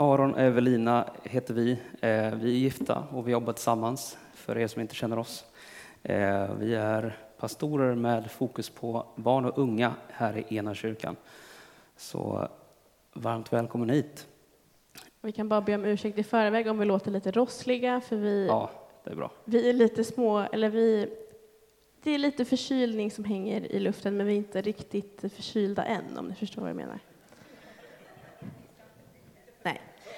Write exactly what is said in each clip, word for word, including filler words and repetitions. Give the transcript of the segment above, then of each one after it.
Aron och Evelina heter vi. Eh, vi är gifta och vi jobbar tillsammans, för er som inte känner oss. Eh, vi är pastorer med fokus på barn och unga här i Ena kyrkan. Så varmt välkommen hit. Vi kan bara be om ursäkt i förväg om vi låter lite rossliga, för vi, Ja, det är bra. vi är lite små, eller vi, det är lite förkylning som hänger i luften, men vi är inte riktigt förkylda än, om ni förstår vad jag menar. Nej.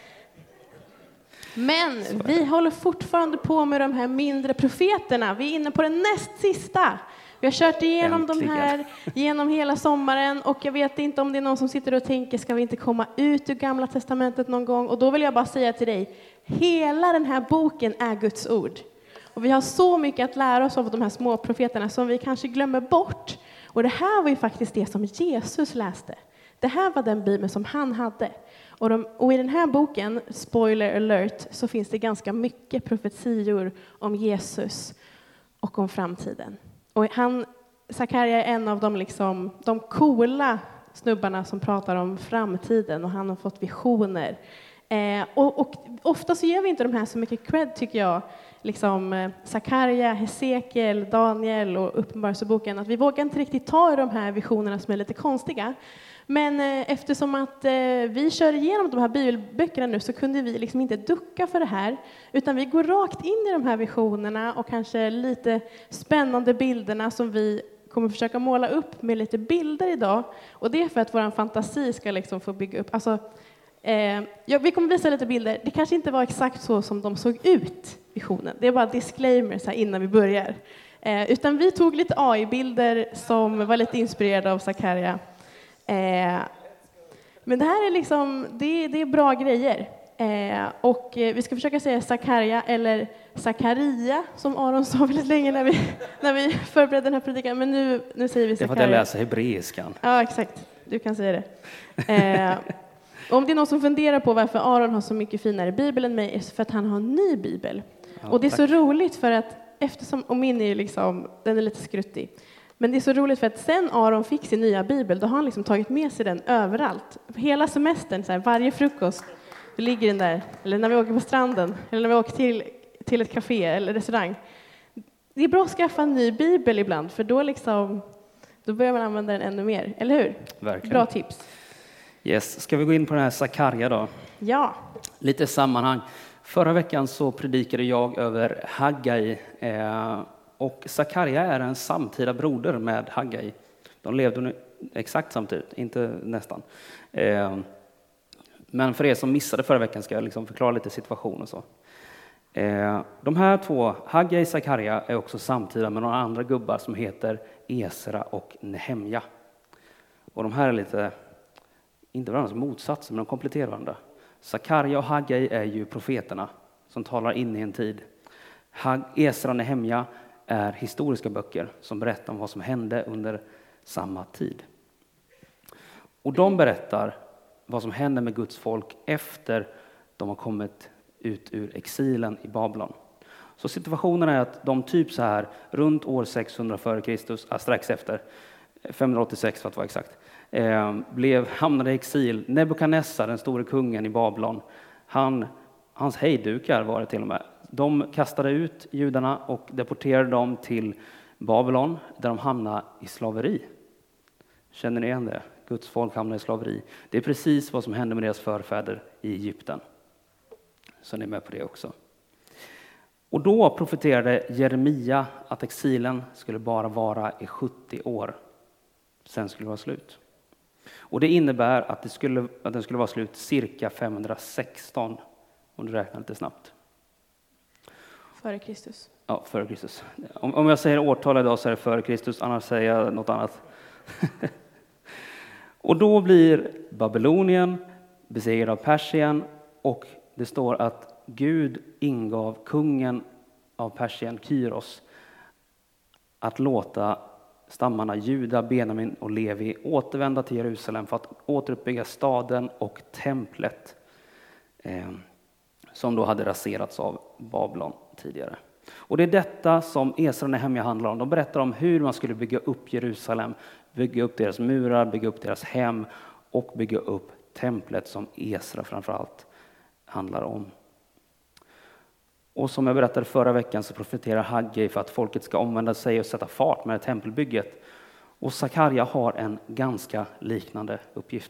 Men vi håller fortfarande på med de här mindre profeterna. Vi är inne på den näst sista. Vi har kört igenom Äntligen. de här genom hela sommaren, och jag vet inte om det är någon som sitter och tänker, ska vi inte komma ut ur Gamla testamentet någon gång? Och då vill jag bara säga till dig, hela den här boken är Guds ord. Och vi har så mycket att lära oss av de här små profeterna som vi kanske glömmer bort. Och det här var ju faktiskt det som Jesus läste. Det här var den bibeln som han hade. Och, de, och i den här boken, spoiler alert, så finns det ganska mycket profetior om Jesus och om framtiden. Och han, Sakarja är en av de, liksom, de coola snubbarna som pratar om framtiden, och han har fått visioner. Eh, och, och ofta så ger vi inte de här så mycket cred, tycker jag. Liksom eh, Sakarja, Hesekiel, Daniel och Uppenbarelseboken. Att vi vågar inte riktigt ta i de här visionerna som är lite konstiga. Men eh, eftersom att eh, vi kör igenom de här bibelböckerna nu, så kunde vi liksom inte ducka för det här. Utan vi går rakt in i de här visionerna och kanske lite spännande bilderna som vi kommer försöka måla upp med lite bilder idag. Och det är för att vår fantasi ska liksom få bygga upp. Alltså, eh, ja, vi kommer visa lite bilder. Det kanske inte var exakt så som de såg ut, visionen. Det är bara disclaimers här innan vi börjar. Eh, utan vi tog lite A I-bilder som var lite inspirerade av Sakarja. Eh, men det här är liksom, det, det är bra grejer. Eh, och eh, vi ska försöka säga Sakarja eller Sakaria, som Aron sa väldigt länge när vi, när vi förberedde den här predikan. Men nu, nu säger vi Sakarja. Det är för att jag läser hebreiskan. Ja, exakt. Du kan säga det. Eh, om det är någon som funderar på varför Aron har så mycket finare bibel än mig, är för att han har en ny bibel. Ja, och det är tack. Så roligt, för att eftersom, och min är liksom, den är lite skruttig. Men det är så roligt, för att sen Aron fick sin nya bibel, då har han liksom tagit med sig den överallt. Hela semestern, så här, varje frukost, då ligger den där. Eller när vi åker på stranden, eller när vi åker till, till ett café eller restaurang. Det är bra att skaffa en ny bibel ibland, för då, liksom, då börjar man använda den ännu mer. Eller hur? Verkligen. Bra tips. Yes. Ska vi gå in på den här Sakarja då? Ja. Lite sammanhang. Förra veckan så predikade jag över Haggai. Eh, Och Sakarja är en samtida broder med Haggai. De levde exakt samtidigt, inte nästan. Eh, men för er som missade förra veckan ska jag liksom förklara lite situation och så. Eh, de här två, Haggai och Sakarja, är också samtida med några andra gubbar som heter Esra och Nehemja. Och de här är lite, inte varandras motsatser, men de kompletterar varandra. Sakarja och Haggai är ju profeterna som talar in i en tid. Esra och Nehemja är historiska böcker som berättar om vad som hände under samma tid. Och de berättar vad som händer med Guds folk efter de har kommit ut ur exilen i Babylon. Så situationen är att de typ så här runt år sexhundra före Kristus, äh, strax efter, femhundraåttiosex för att vara exakt, eh, blev, hamnade i exil. Nebukadnessar, den store kungen i Babylon, han, hans hejdukar var det till och med. De kastade ut judarna och deporterade dem till Babylon, där de hamnade i slaveri. Känner ni igen det? Guds folk hamnade i slaveri. Det är precis vad som hände med deras förfäder i Egypten. Så ni är med på det också. Och då profeterade Jeremia att exilen skulle bara vara i sjuttio år. Sen skulle det vara slut. Och det innebär att, det skulle, att den skulle vara slut cirka femhundrasexton, om du räknar lite snabbt. Före Kristus. Ja, före Kristus. Om, om jag säger årtal idag så är det före Kristus, annars säger jag något annat. Och då blir Babylonien besegrad av Persien, och det står att Gud ingav kungen av Persien, Kyros, att låta stammarna Juda, Benjamin och Levi återvända till Jerusalem för att återuppbygga staden och templet eh, som då hade raserats av Babylon tidigare. Och det är detta som Esra och Nehemja handlar om. De berättar om hur man skulle bygga upp Jerusalem, bygga upp deras murar, bygga upp deras hem och bygga upp templet som Esra framförallt handlar om. Och som jag berättade förra veckan så profeterar Haggai för att folket ska omvända sig och sätta fart med tempelbygget. Och Sakarja har en ganska liknande uppgift.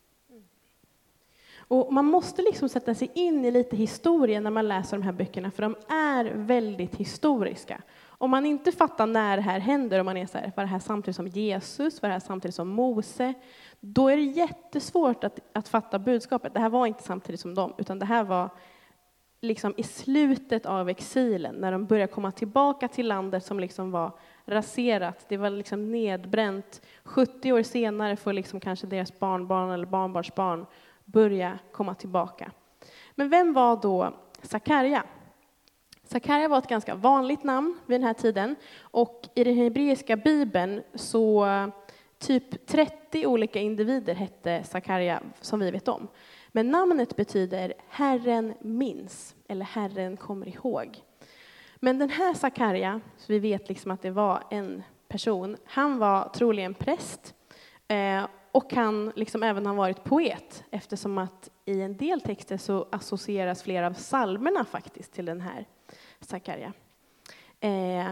Och man måste liksom sätta sig in i lite historien när man läser de här böckerna, för de är väldigt historiska. Om man inte fattar när det här händer, om man är så här, var det här samtidigt som Jesus, var det här samtidigt som Mose, då är det jättesvårt att, att fatta budskapet. Det här var inte samtidigt som dem, utan det här var liksom i slutet av exilen, när de började komma tillbaka till landet som liksom var raserat. Det var liksom nedbränt. sjuttio år senare får liksom kanske deras barnbarn eller barnbarnsbarn börja komma tillbaka. Men vem var då Sakarja? Sakarja var ett ganska vanligt namn vid den här tiden. Och i den hebreiska bibeln så typ trettio olika individer hette Sakarja som vi vet om. Men namnet betyder Herren minns, eller Herren kommer ihåg. Men den här Sakarja, så vi vet liksom att det var en person, han var troligen präst. Eh, och han liksom även har varit poet, eftersom att i en del texter så associeras flera av psalmerna faktiskt till den här Sakarja. Eh,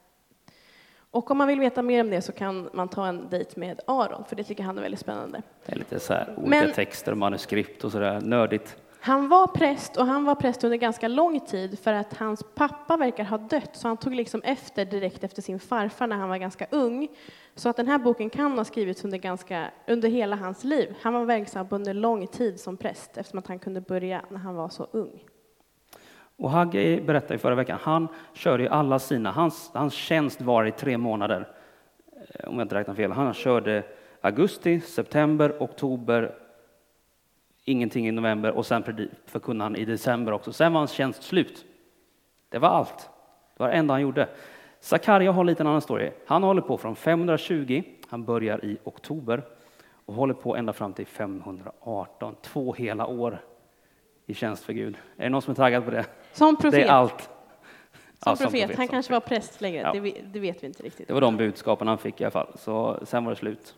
och om man vill veta mer om det så kan man ta en dejt med Aron, för det tycker han är väldigt spännande. Det är lite så här olika Men, texter, manuskript och sådär, nördigt. Han var präst, och han var präst under ganska lång tid för att hans pappa verkar ha dött, så han tog liksom efter direkt efter sin farfar när han var ganska ung. Så att den här boken kan ha skrivits under, ganska, under hela hans liv. Han var verksam under lång tid som präst, eftersom att han kunde börja när han var så ung. Och Haggai berättade i förra veckan, han körde ju alla sina, hans, hans tjänst var i tre månader, om jag inte räknar fel. Han körde augusti, september, oktober, ingenting i november, och sen förkunnade han i december också. Sen var hans tjänst slut. Det var allt. Det var det enda han gjorde. Sakarja har lite en annan story. Han håller på från femhundratjugo, han börjar i oktober och håller på ända fram till femhundraarton. Två hela år i tjänst för Gud. Är det någon som är taggad på det? Som profet. Det är allt. Som, ja, profet. som profet. Han som kanske profet. var präst längre, Ja. det, det vet vi inte riktigt. Det var de budskapen han fick i alla fall. Så sen var det slut.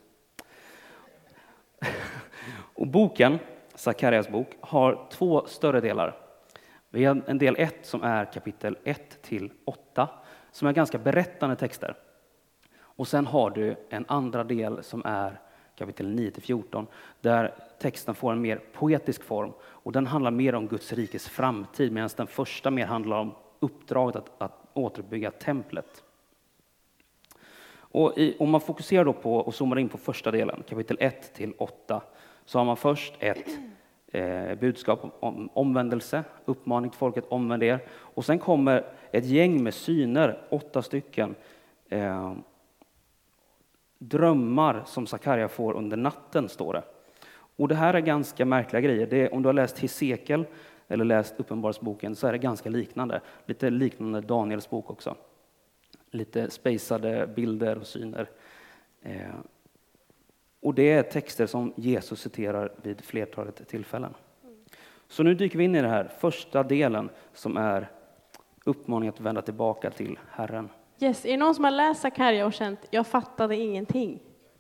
Och boken, Sakarjas bok, har två större delar. Vi har en del ett som är kapitel ett till åtta, som är ganska berättande texter. Och sen har du en andra del som är kapitel nio till fjorton, där texten får en mer poetisk form. Och den handlar mer om Guds rikes framtid, medan den första mer handlar om uppdraget att, att återuppbygga templet. Och i, om man fokuserar då på och zoomar in på första delen, kapitel ett till åtta, så har man först ett eh, budskap om omvändelse, uppmaning till folket, omvänd er. Och sen kommer ett gäng med syner, åtta stycken, eh, drömmar som Sakarja får under natten, står det. Och det här är ganska märkliga grejer. Det är, om du har läst Hesekiel eller läst Uppenbarelseboken så är det ganska liknande. Lite liknande Daniels bok också. Lite spacade bilder och syner. Eh, och det är texter som Jesus citerar vid flertalet tillfällen. Så nu dyker vi in i det här första delen som är uppmaningen att vända tillbaka till Herren. Yes, är det någon som har läst Sakarja och känt, jag fattade ingenting?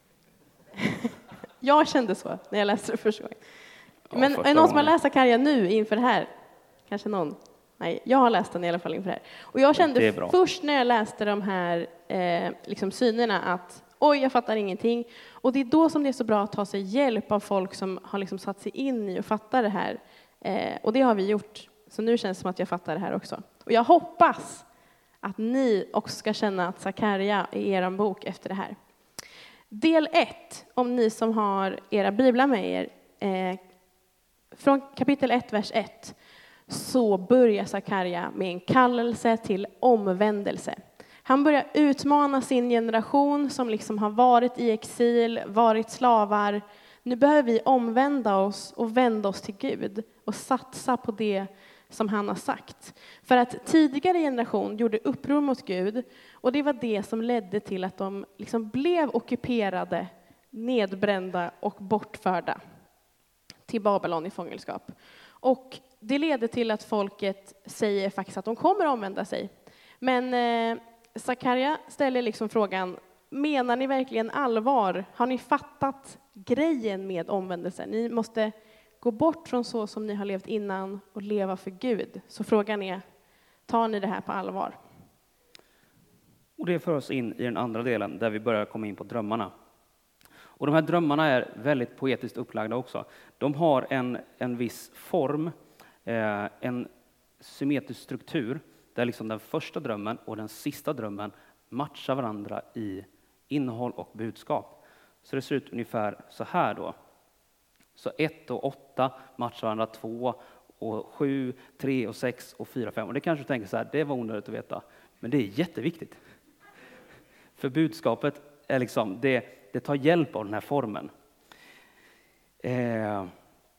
Jag kände så när jag läste det första gången. Ja, Men första är det någon som har gången. läst Sakarja nu inför det här? Kanske någon? Nej, jag har läst den i alla fall inför det här. Och jag kände först när jag läste de här eh, liksom synerna att oj, jag fattar ingenting. Och det är då som det är så bra att ta sig hjälp av folk som har liksom satt sig in i och fattar det här. Eh, och det har vi gjort. Så nu känns det som att jag fattar det här också. Och jag hoppas att ni också ska känna att Sakarja är er bok efter det här. Del ett, om ni som har era biblar med er, eh, från kapitel ett, vers ett, så börjar Sakarja med en kallelse till omvändelse. Han börjar utmana sin generation som liksom har varit i exil, varit slavar. Nu behöver vi omvända oss och vända oss till Gud och satsa på det som han har sagt. För att tidigare generation gjorde uppror mot Gud, och det var det som ledde till att de liksom blev ockuperade, nedbrända och bortförda till Babylon i fångenskap. Och det leder till att folket säger faktiskt att de kommer att omvända sig. Men eh, Sakarja ställer liksom frågan, menar ni verkligen allvar? Har ni fattat grejen med omvändelse? Ni måste gå bort från så som ni har levt innan och leva för Gud. Så frågan är, tar ni det här på allvar? Och det för oss in i den andra delen där vi börjar komma in på drömmarna. Och de här drömmarna är väldigt poetiskt upplagda också. De har en, en viss form, eh, en symmetrisk struktur där liksom den första drömmen och den sista drömmen matchar varandra i innehåll och budskap. Så det ser ut ungefär så här då. Så ett och åtta matchar varandra, två och sju, tre och sex och fyra, fem. Och det kanske du tänker så här, det var onödigt att veta. Men det är jätteviktigt. För budskapet är liksom, det, det tar hjälp av den här formen. Eh,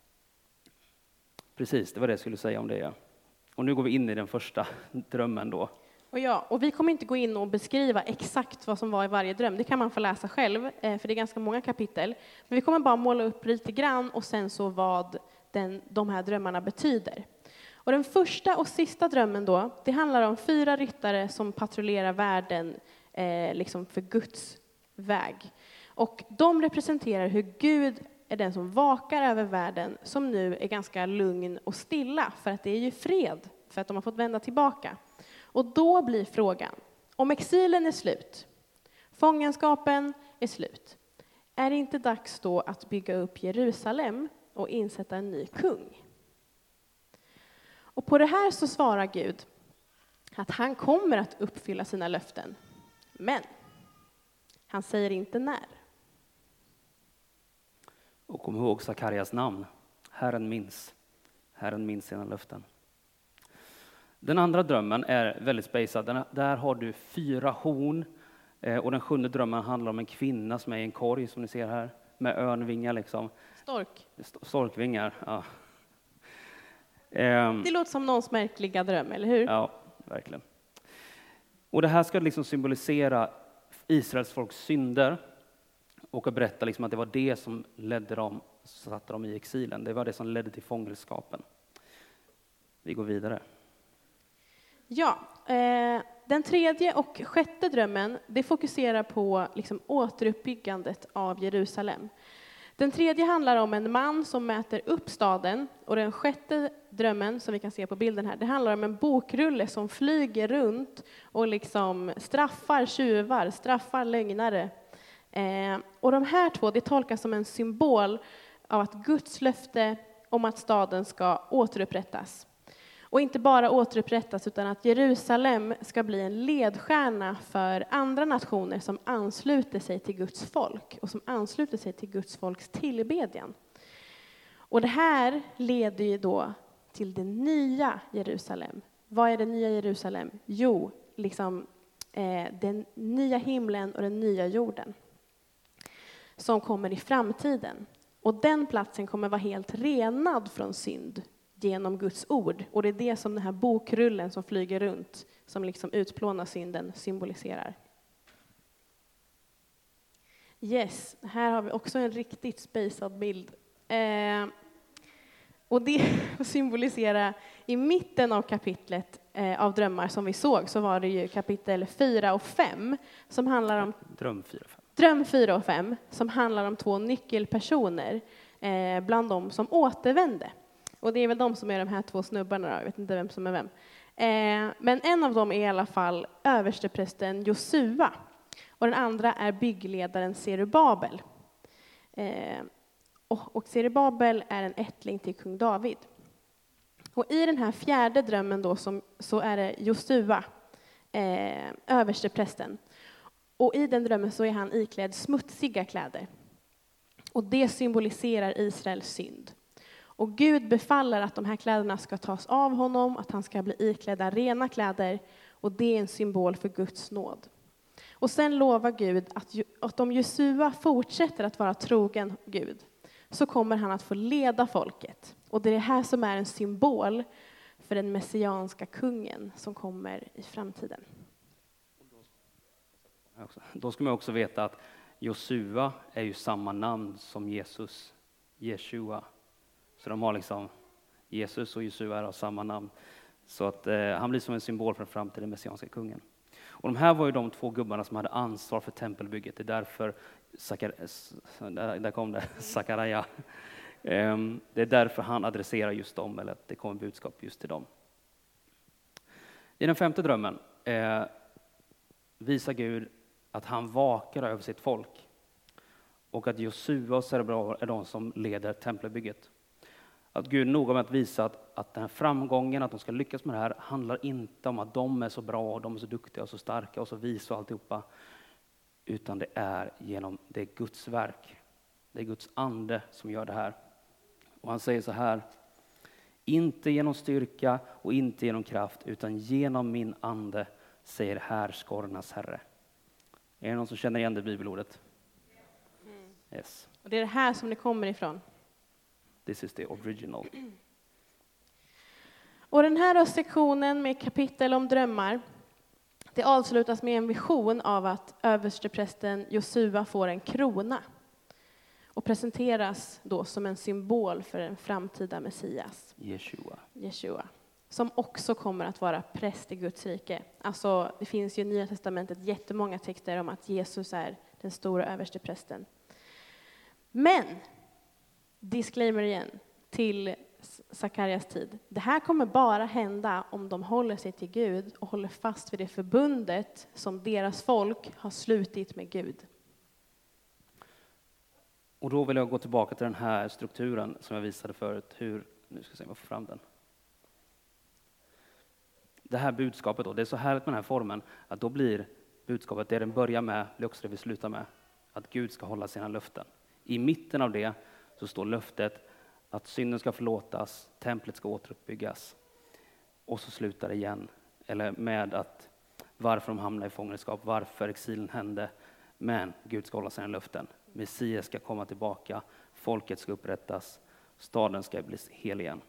precis, det var det jag skulle säga om det. Och nu går vi in i den första drömmen då. Och ja, och vi kommer inte gå in och beskriva exakt vad som var i varje dröm. Det kan man få läsa själv, eh, för det är ganska många kapitel. Men vi kommer bara måla upp lite grann och sen så vad den, de här drömmarna betyder. Och den första och sista drömmen då, det handlar om fyra ryttare som patrullerar världen eh, liksom för Guds väg. Och de representerar hur Gud är den som vakar över världen, som nu är ganska lugn och stilla, för att det är ju fred, för att de har fått vända tillbaka. Och då blir frågan, om exilen är slut, fångenskapen är slut, är det inte dags då att bygga upp Jerusalem och insätta en ny kung? Och på det här så svarar Gud att han kommer att uppfylla sina löften, men han säger inte när. Och kom ihåg Sakarias namn. Herren minns. Herren minns sina löften. Den andra drömmen är väldigt spejsad. Där har du fyra horn. Och den sjunde drömmen handlar om en kvinna som är i en korg, som ni ser här. Med örnvingar liksom. Stork. Storkvingar, ja. Det låter som någons märkliga dröm, eller hur? Ja, verkligen. Och det här ska liksom symbolisera Israels folks synder. Och att berätta liksom att det var det som ledde dem, satte dem i exilen. Det var det som ledde till fångenskapen. Vi går vidare. Ja, eh, den tredje och sjätte drömmen, det fokuserar på liksom återuppbyggandet av Jerusalem. Den tredje handlar om en man som mäter upp staden, och den sjätte drömmen, som vi kan se på bilden här, det handlar om en bokrulle som flyger runt och liksom straffar tjuvar, straffar lögnare. Eh, och de här två, det tolkas som en symbol av att Guds löfte om att staden ska återupprättas. Och inte bara återupprättas, utan att Jerusalem ska bli en ledstjärna för andra nationer som ansluter sig till Guds folk och som ansluter sig till Guds folks tillbedjan. Och det här leder ju då till det nya Jerusalem. Vad är det nya Jerusalem? Jo, liksom eh, den nya himlen och den nya jorden som kommer i framtiden. Och den platsen kommer vara helt renad från synd genom Guds ord. Och det är det som den här bokrullen som flyger runt, som liksom utplånar synden, symboliserar. Yes, här har vi också en riktigt spejsad bild. Eh, och det symboliserar, i mitten av kapitlet eh, av drömmar som vi såg, så var det ju kapitel fyra och fem som handlar om Dröm fyra och fem. Dröm fyra och fem, som handlar om två nyckelpersoner eh, bland dem som återvände. Och det är väl de som är de här två snubbarna då. Jag vet inte vem som är vem. Eh, men en av dem är i alla fall översteprästen Josua. Och den andra är byggledaren Zerubabel. Eh, och, och Zerubabel är en ättling till kung David. Och i den här fjärde drömmen då som, så är det Josua, eh, översteprästen. Och i den drömmen så är han iklädd smutsiga kläder. Och det symboliserar Israels synd. Och Gud befaller att de här kläderna ska tas av honom, att han ska bli iklädda rena kläder. Och det är en symbol för Guds nåd. Och sen lovar Gud att, att om Josua fortsätter att vara trogen Gud, så kommer han att få leda folket. Och det är det här som är en symbol för den messianska kungen som kommer i framtiden. Då ska man också veta att Josua är ju samma namn som Jesus, Jeshua. Så de har liksom, Jesus och Josua har samma namn. Så att eh, han blir som en symbol för den framtida messianska kungen. Och de här var ju de två gubbarna som hade ansvar för tempelbygget. Det är därför, Sakar, där kom det, Sakaraja Det är därför han adresserar just dem, eller att det kommer budskap just till dem. I den femte drömmen eh, visar Gud att han vakar över sitt folk. Och att Josua och Zerubbabel är de som leder templebygget. Att Gud noga med att visa att, att den här framgången, att de ska lyckas med det här, handlar inte om att de är så bra, och de är så duktiga och så starka och så visa och alltihopa. Utan det är genom det är Guds verk. Det är Guds ande som gör det här. Och han säger så här: inte genom styrka och inte genom kraft, utan genom min ande, säger härskarornas Herre. Är det någon som känner igen det bibelordet? Mm. Yes. Och det är det här som det kommer ifrån. This is the original. Och den här sektionen med kapitel om drömmar, det avslutas med en vision av att översteprästen Josua får en krona. Och presenteras då som en symbol för en framtida Messias. Jeshua. Jeshua. Som också kommer att vara präst i Guds rike. Alltså, det finns ju i Nya testamentet jättemånga texter om att Jesus är den stora översteprästen. Men, disclaimer igen, till Sakarias tid. Det här kommer bara hända om de håller sig till Gud och håller fast vid det förbundet som deras folk har slutit med Gud. Och då vill jag gå tillbaka till den här strukturen som jag visade förut. Hur, nu ska jag se om jag får fram den. Det här budskapet då, det är så härligt med den här formen, att då blir budskapet, det den börjar med, blir också det vi slutar med. Att Gud ska hålla sina löften. I mitten av det så står löftet att synden ska förlåtas, templet ska återuppbyggas. Och så slutar det igen, eller med att varför de hamnar i fångenskap, varför exilen hände. Men Gud ska hålla sina löften. Messias ska komma tillbaka, folket ska upprättas, staden ska bli hel igen.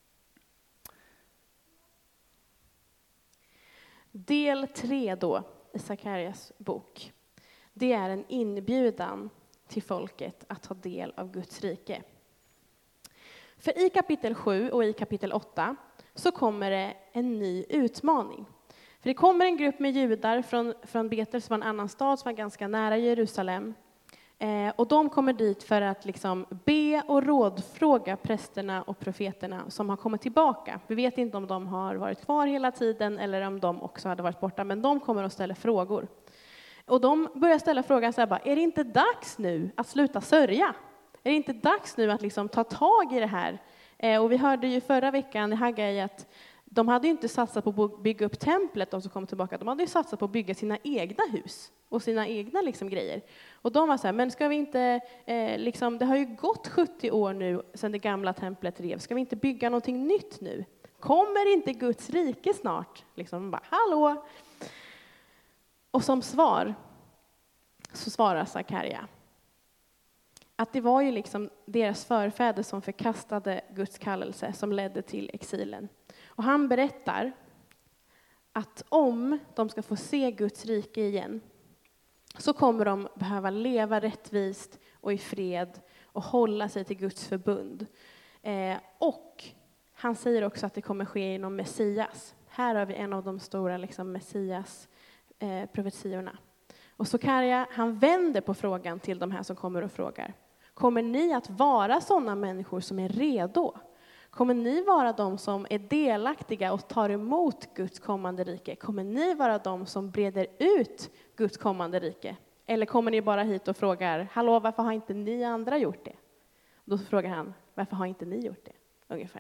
Del tre då i Sakarias bok, det är en inbjudan till folket att ta del av Guds rike. För i kapitel sju och i kapitel åtta så kommer det en ny utmaning. För det kommer en grupp med judar från, från Betel, som var en annan stad som var ganska nära Jerusalem. Eh, och de kommer dit för att liksom be och rådfråga prästerna och profeterna som har kommit tillbaka. Vi vet inte om de har varit kvar hela tiden eller om de också hade varit borta, men de kommer att ställa frågor. Och de börjar ställa frågan så här bara, är det inte dags nu att sluta sörja? Är det inte dags nu att liksom ta tag i det här? Eh, och vi hörde ju förra veckan i Haggai att de hade ju inte satsat på att bygga upp templet, de som kom tillbaka. De hade ju satsat på att bygga sina egna hus och sina egna liksom grejer. Och de var så här, men ska vi inte, eh, liksom, det har ju gått sjuttio år nu sedan det gamla templet revs. Ska vi inte bygga någonting nytt nu? Kommer inte Guds rike snart? Liksom, de bara, hallå! Och som svar så svarar Sakaria att det var ju liksom deras förfäder som förkastade Guds kallelse som ledde till exilen. Och han berättar att om de ska få se Guds rike igen så kommer de behöva leva rättvist och i fred och hålla sig till Guds förbund. Eh, och han säger också att det kommer ske genom Messias. Här har vi en av de stora liksom, Messias eh, profetiorna. Och Sakaria, han vänder på frågan till de här som kommer och frågar. Kommer ni att vara sådana människor som är redo? Kommer ni vara de som är delaktiga och tar emot Guds kommande rike? Kommer ni vara de som breder ut Guds kommande rike? Eller kommer ni bara hit och frågar, hallå, varför har inte ni andra gjort det? Då frågar han, varför har inte ni gjort det? Ungefär.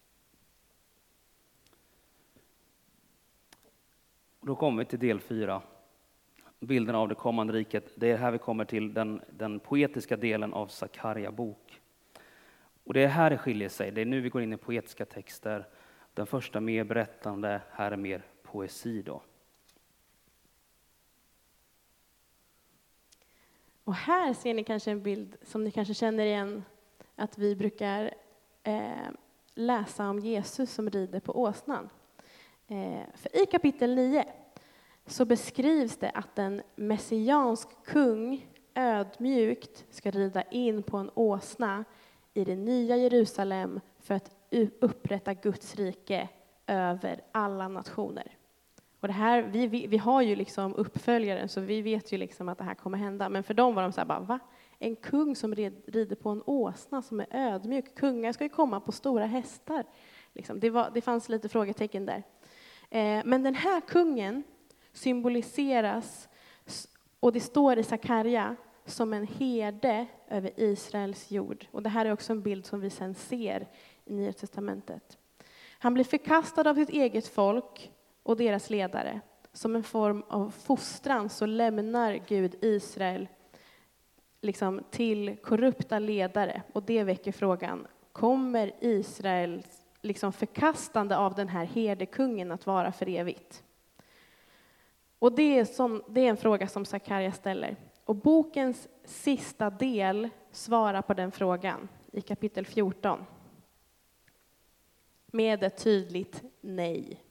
Då kommer vi till del fyra. Bilden av det kommande riket. Det är här vi kommer till den, den poetiska delen av Sakaria bok. Och det är här det skiljer sig. Det är nu vi går in i poetiska texter. Den första mer berättande, här är mer poesi då. Och här ser ni kanske en bild som ni kanske känner igen, att vi brukar eh, läsa om Jesus som rider på åsnan. Eh, för i kapitel nio så beskrivs det att en messiansk kung ödmjukt ska rida in på en åsna i det nya Jerusalem för att upprätta Guds rike över alla nationer. Och det här, vi, vi, vi har ju liksom uppföljaren, så vi vet ju liksom att det här kommer hända. Men för dem var de så här bara, va? En kung som rider på en åsna som är ödmjuk. Kungar ska ju komma på stora hästar. Liksom. Det, var, det fanns lite frågetecken där. Eh, men den här kungen symboliseras, och det står i Sakarja, som en herde över Israels jord. Och det här är också en bild som vi sen ser i Nya testamentet. Han blir förkastad av sitt eget folk och deras ledare. Som en form av fostran så lämnar Gud Israel liksom till korrupta ledare. Och det väcker frågan, kommer Israels liksom förkastande av den här herdekungen att vara för evigt? Och det är, som, det är en fråga som Sakarja ställer. Och bokens sista del svarar på den frågan i kapitel fjorton. Med ett tydligt nej.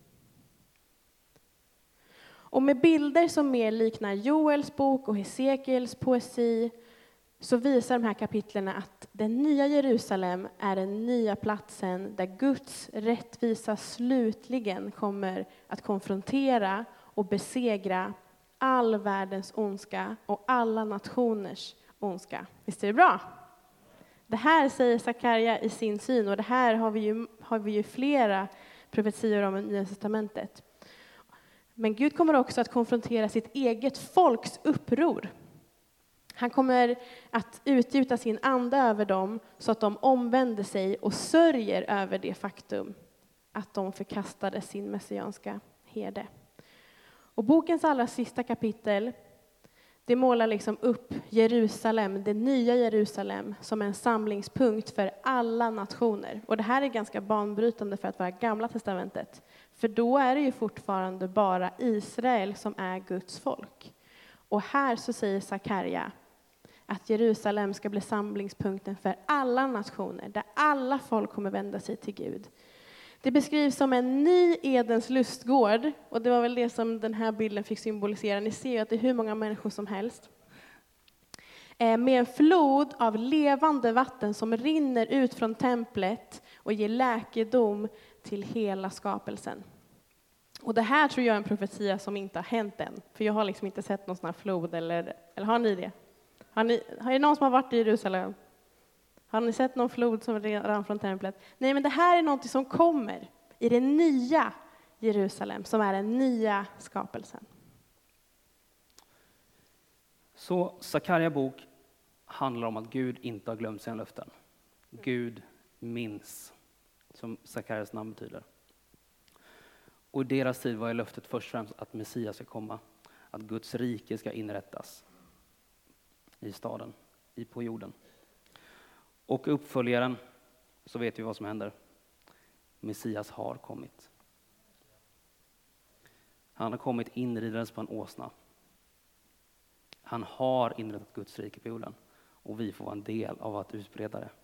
Och med bilder som mer liknar Joels bok och Hesekiels poesi så visar de här kapitlerna att den nya Jerusalem är den nya platsen där Guds rättvisa slutligen kommer att konfrontera och besegra all världens ondska och alla nationers ondska. Visst är det bra? Det här säger Sakarja i sin syn, och det här har vi ju, har vi ju flera profetior om i Nya testamentet. Men Gud kommer också att konfrontera sitt eget folks uppror. Han kommer att utgjuta sin ande över dem så att de omvänder sig och sörjer över det faktum att de förkastade sin messianska herde. Och bokens allra sista kapitel, det målar liksom upp Jerusalem, det nya Jerusalem, som en samlingspunkt för alla nationer. Och det här är ganska banbrytande för att vara Gamla testamentet. För då är det ju fortfarande bara Israel som är Guds folk. Och här så säger Sakarja att Jerusalem ska bli samlingspunkten för alla nationer, där alla folk kommer vända sig till Gud. Det beskrivs som en ny Edens lustgård, och det var väl det som den här bilden fick symbolisera. Ni ser ju att det är hur många människor som helst. Med en flod av levande vatten som rinner ut från templet och ger läkedom till hela skapelsen. Och det här tror jag är en profetia som inte har hänt än. För jag har liksom inte sett någon sån här flod, eller, eller har ni det? Har, ni, har det någon som har varit i Jerusalem? Har ni sett någon flod som rann från templet? Nej, men det här är något som kommer i det nya Jerusalem, som är den nya skapelsen. Så Sakarja bok handlar om att Gud inte har glömt sina löften. Gud minns, som Sakarjas namn betyder. Och i deras tid var löftet först och främst att Messias ska komma. Att Guds rike ska inrättas i staden, i på jorden. Och uppföljaren, så vet vi vad som händer. Messias har kommit. Han har kommit inridandes på en åsna. Han har inrättat Guds rike på jorden. Och vi får vara en del av att utbreda det.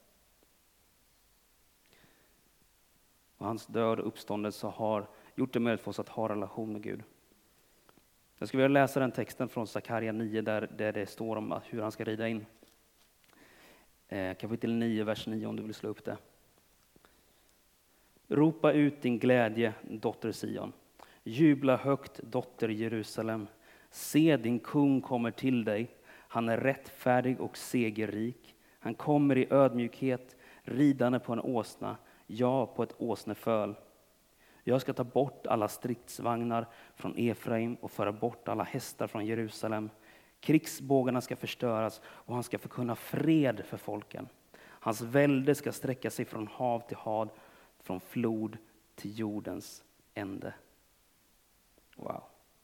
Och hans död och uppståndelse har gjort det möjligt för oss att ha relation med Gud. Jag skulle vilja läsa den texten från Sakarja nio där, där det står om hur han ska rida in. Eh, kapitel nio, vers nio, om du vill slå upp det. Ropa ut din glädje, dotter Sion. Jubla högt, dotter Jerusalem. Se, din kung kommer till dig. Han är rättfärdig och segerrik. Han kommer i ödmjukhet, ridande på en åsna, ja, på ett åsneföl. Jag ska ta bort alla stridsvagnar från Efraim och föra bort alla hästar från Jerusalem. Krigsbågarna ska förstöras och han ska förkunna fred för folken. Hans välde ska sträcka sig från hav till hav, från flod till jordens ände. Wow.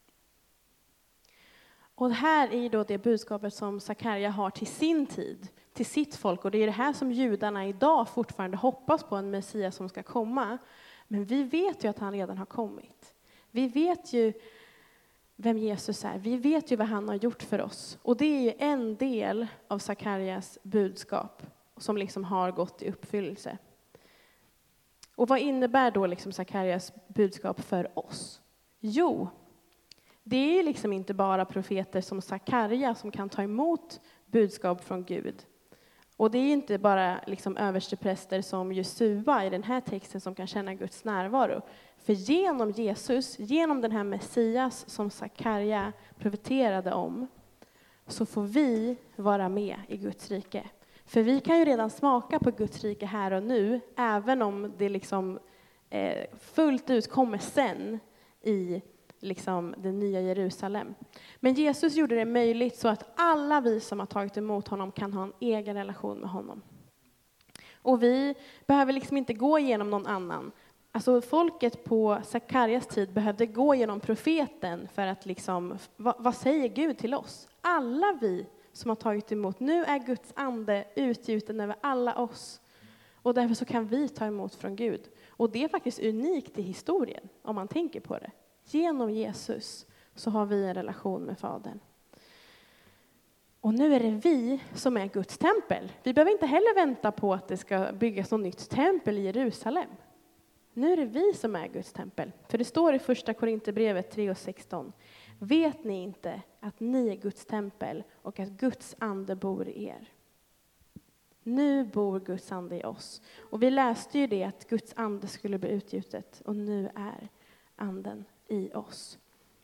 Och här är då det budskapet som Sakarja har till sin tid, till sitt folk. Och det är det här som judarna idag fortfarande hoppas på, en Messias som ska komma. Men vi vet ju att han redan har kommit. Vi vet ju vem Jesus är. Vi vet ju vad han har gjort för oss. Och det är ju en del av Sakarjas budskap som liksom har gått i uppfyllelse. Och vad innebär då liksom Sakarjas budskap för oss? Jo, det är liksom inte bara profeter som Sakarja som kan ta emot budskap från Gud. Och det är inte bara liksom överstepräster som Jesua i den här texten som kan känna Guds närvaro. För genom Jesus, genom den här Messias som Sakarja profeterade om, så får vi vara med i Guds rike. För vi kan ju redan smaka på Guds rike här och nu, även om det liksom eh, fullt ut kommer sen i liksom det nya Jerusalem. Men Jesus gjorde det möjligt så att alla vi som har tagit emot honom kan ha en egen relation med honom. Och vi behöver liksom inte gå igenom någon annan. Alltså folket på Sakarias tid behövde gå genom profeten för att liksom, vad, vad säger Gud till oss? Alla vi som har tagit emot, nu är Guds ande utgjuten över alla oss. Och därför så kan vi ta emot från Gud. Och det är faktiskt unikt i historien, om man tänker på det. Genom Jesus så har vi en relation med Fadern. Och nu är det vi som är Guds tempel. Vi behöver inte heller vänta på att det ska byggas något nytt tempel i Jerusalem. Nu är det vi som är Guds tempel. För det står i första Korinthierbrevet tre och sexton. Vet ni inte att ni är Guds tempel och att Guds ande bor i er? Nu bor Guds ande i oss. Och vi läste ju det att Guds ande skulle bli utgjutet. Och nu är anden i oss.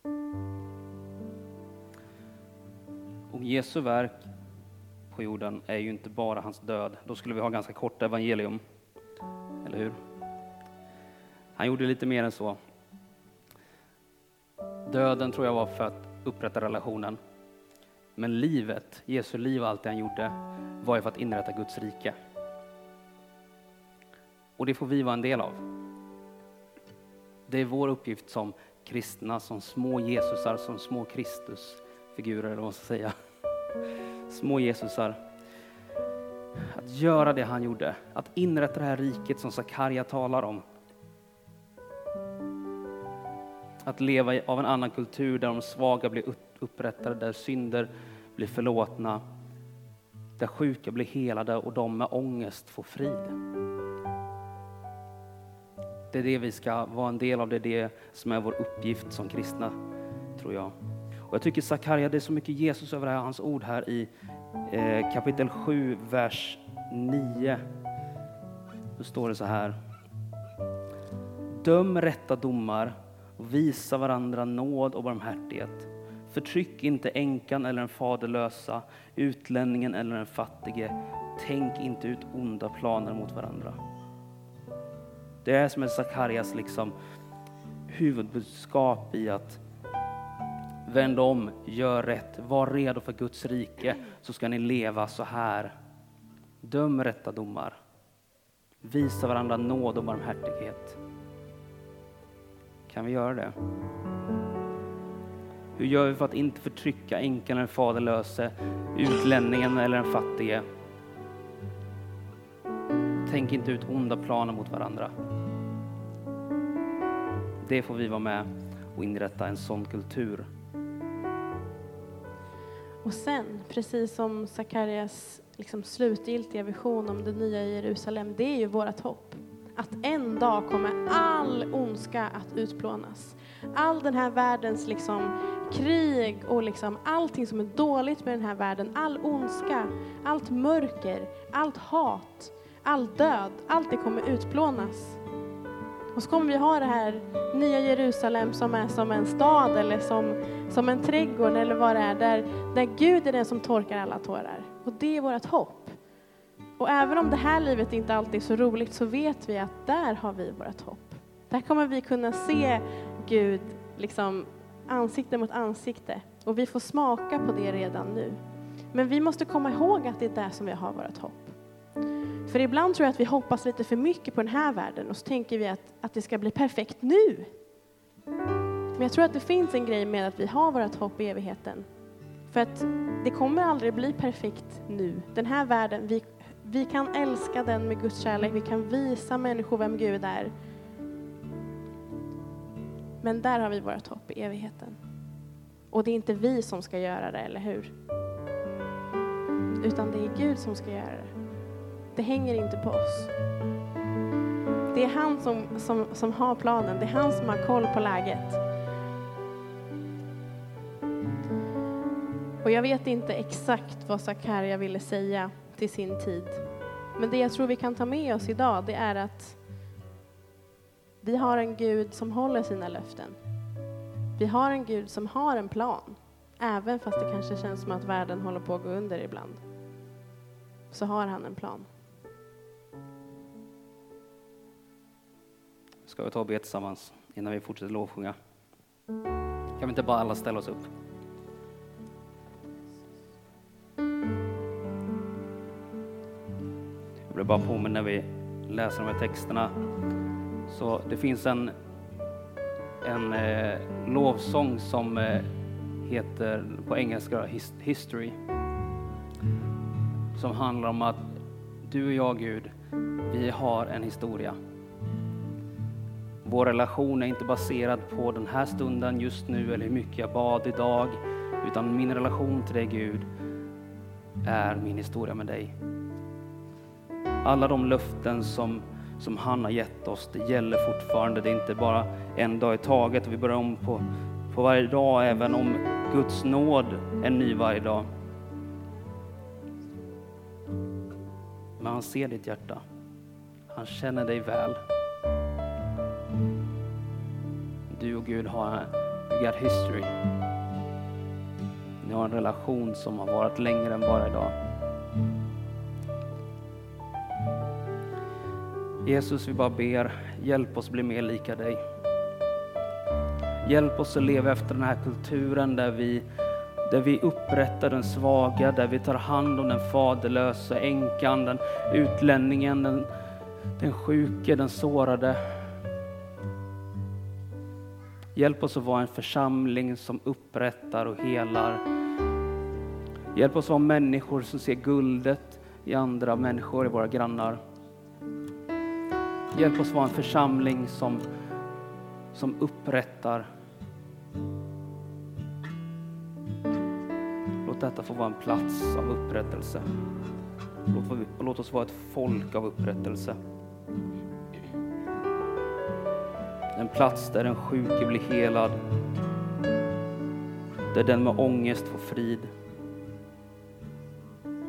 Och Jesu verk på jorden är ju inte bara hans död. Då skulle vi ha ganska kort evangelium. Eller hur? Han gjorde lite mer än så. Döden tror jag var för att upprätta relationen. Men livet, Jesu liv och allt det han gjorde, var ju för att inrätta Guds rike. Och det får vi vara en del av. Det är vår uppgift som kristna, som små Jesusar, som små Kristusfigurer, eller vad man ska säga. Små Jesusar. Att göra det han gjorde. Att inrätta det här riket som Sakarja talar om. Att leva av en annan kultur där de svaga blir upprättade, där synder blir förlåtna, där sjuka blir helade och de med ångest får frid. Det är det vi ska vara en del av, det är det som är vår uppgift som kristna, tror jag. Och jag tycker Sakarja, det är så mycket Jesus över det här, hans ord här i eh, kapitel sju, vers nio. Då står det så här. Döm rätta domar och visa varandra nåd och barmhärtighet. Förtryck inte änkan eller den faderlösa, utlänningen eller den fattige. Tänk inte ut onda planer mot varandra. Det är som är Sakarjas liksom huvudbudskap i att vänd om, gör rätt, var redo för Guds rike, så ska ni leva så här. Döm rätta domar. Visa varandra nåd och barmhärtighet. Kan vi göra det? Hur gör vi för att inte förtrycka änkan eller faderlöse, utlänningen eller den fattige? Tänk inte ut onda planer mot varandra. Det får vi vara med och inrätta en sån kultur. Och sen, precis som Sakarjas liksom slutgiltiga vision om det nya Jerusalem, det är ju vårt hopp. Att en dag kommer all ondska att utplånas. All den här världens liksom krig och liksom allting som är dåligt med den här världen, all ondska, allt mörker, allt hat, all död, allt det kommer utplånas. Och så kommer vi ha det här nya Jerusalem som är som en stad eller som, som en trädgård eller vad det är. Där, där Gud är den som torkar alla tårar. Och det är vårt hopp. Och även om det här livet inte alltid är så roligt, så vet vi att där har vi vårt hopp. Där kommer vi kunna se Gud liksom ansikte mot ansikte. Och vi får smaka på det redan nu. Men vi måste komma ihåg att det är där som vi har vårt hopp. För ibland tror jag att vi hoppas lite för mycket på den här världen. Och så tänker vi att, att det ska bli perfekt nu. Men jag tror att det finns en grej med att vi har vårt hopp i evigheten. För att det kommer aldrig bli perfekt nu. Den här världen, vi, vi kan älska den med Guds kärlek. Vi kan visa människor vem Gud är. Men där har vi vårt hopp i evigheten. Och det är inte vi som ska göra det, eller hur? Utan det är Gud som ska göra det. Det hänger inte på oss. Det är han som, som, som har planen. Det är han som har koll på läget. Och jag vet inte exakt vad Sakarja ville säga till sin tid. Men det jag tror vi kan ta med oss idag, det är att vi har en Gud som håller sina löften. Vi har en Gud som har en plan. Även fast det kanske känns som att världen håller på att gå under ibland, så har han en plan. Ska vi ta och be tillsammans innan vi fortsätter lovsjunga? Kan vi inte bara alla ställa oss upp? Jag blir bara påminn när vi läser de här texterna. Så det finns en, en eh, lovsång som eh, heter på engelska his, History. Som handlar om att du och jag, Gud, vi har en historia. Vår relation är inte baserad på den här stunden just nu eller hur mycket jag bad idag. Utan min relation till dig, Gud, är min historia med dig. Alla de löften som, som han har gett oss, det gäller fortfarande. Det är inte bara en dag i taget. Vi börjar om på, på varje dag, även om Guds nåd är ny varje dag. Men han ser ditt hjärta. Han känner dig väl. Du och Gud har you got history. Ni har en relation som har varit längre än bara idag. Jesus, vi bara ber, hjälp oss bli mer lika dig. Hjälp oss att leva efter den här kulturen där vi, där vi upprättar den svaga, där vi tar hand om den faderlösa, änkan, den utlänningen, den, den sjuke, den sårade. Hjälp oss att vara en församling som upprättar och helar. Hjälp oss att vara människor som ser guldet i andra människor, i våra grannar. Hjälp oss att vara en församling som, som upprättar. Låt detta få vara en plats av upprättelse. Låt, låt oss vara ett folk av upprättelse. En plats där den sjuke blir helad. Där den med ångest får frid.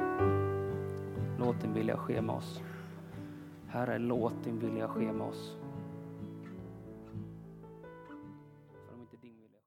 Låt din vilja ske med oss. Herre, låt din vilja ske med oss.